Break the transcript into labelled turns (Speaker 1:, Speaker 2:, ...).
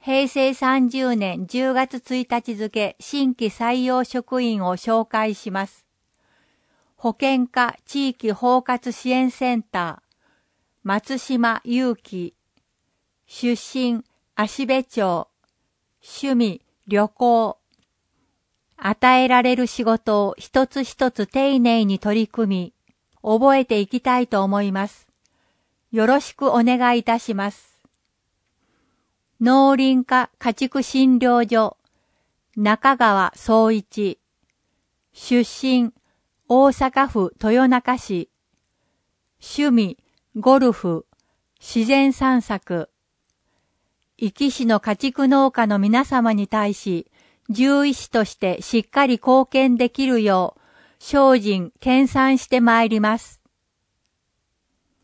Speaker 1: 平成30年10月1日付新規採用職員を紹介します。保健課地域包括支援センター、松島祐樹。出身、芦部町。趣味、旅行。与えられる仕事を一つ一つ丁寧に取り組み、覚えていきたいと思います。よろしくお願いいたします。農林課家畜診療所、中川総一。出身、大阪府豊中市。趣味、ゴルフ、自然散策。壱岐市の家畜農家の皆様に対し、獣医師としてしっかり貢献できるよう、精進研鑽してまいります。